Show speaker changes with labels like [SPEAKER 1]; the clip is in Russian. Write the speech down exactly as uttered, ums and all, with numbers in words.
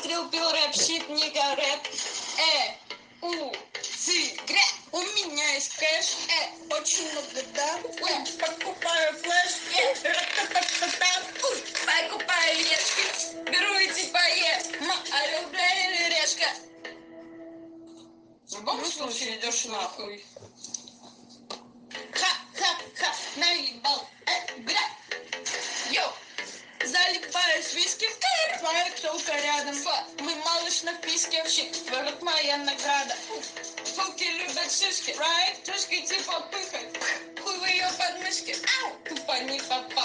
[SPEAKER 1] смотрел, пил рэп, щит, ника, рэп. Э, у, ци, грэ. У меня есть кэш, э, очень много, да. Э, покупаю флеш, э, ра-та-та-та-та. Уй, покупаю ешки, беру эти поесть. Ма, орел, бля, или решка. В любом случае идешь нахуй. Ха-ха-ха, наебал, э, бля. Йоу. Залипаешь виски, твоя телка рядом. Мы малыш на писке, щит, вот моя награда. Фуки любят шишки, right? Тушки типа пыхать. Хуй в ее подмышке, ау, тупо не попал.